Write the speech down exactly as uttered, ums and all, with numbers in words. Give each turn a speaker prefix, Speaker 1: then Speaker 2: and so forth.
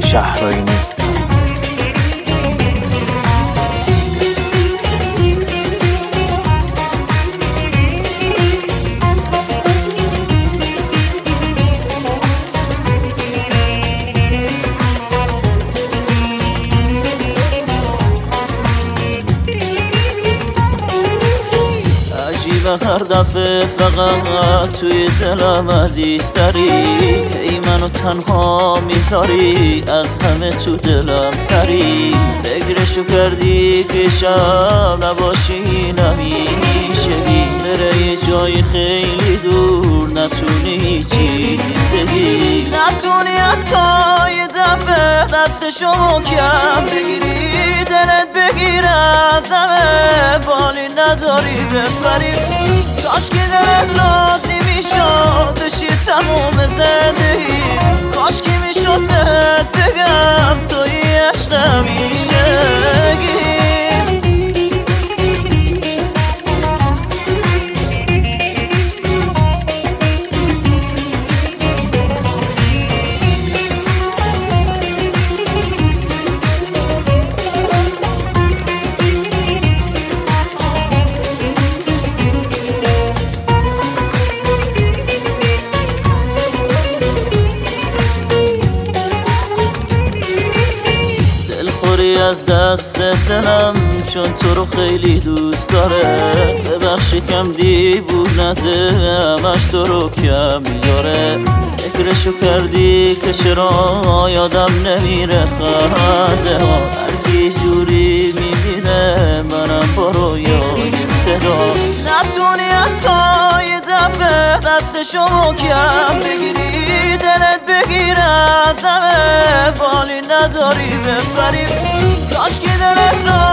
Speaker 1: شهرآیینی.
Speaker 2: و هر دفعه فقط توی دلم عزیز داری، ای منو تنها میذاری، از همه تو دلم سری. فکرشو کردی که شب نباشی نمیشه، بره یه جای خیلی دور، نتونی هیچی زندگی، نتونی حتی یه دفعه دستشو محکم بگیری، دلت بگیره از همه بالی نداری بپری. کاش که دلت راضی میشد بشی تموم زندگی، کاش که میشد بهت بگم توی عشق همیشگی. از دست دلم چون تو رو خیلی دوست داره، ببخش کم دیوونته همش تو رو کم میاره. فکرشو کردی که چرا یادم نمیره خنده ها، هرکی جوری میبینه منم با رویای صدا، نتونی حتی یه دفعه دستشو محکم بگیری، دلت بگیره از همه بالی نداری بپری. کاش که دلت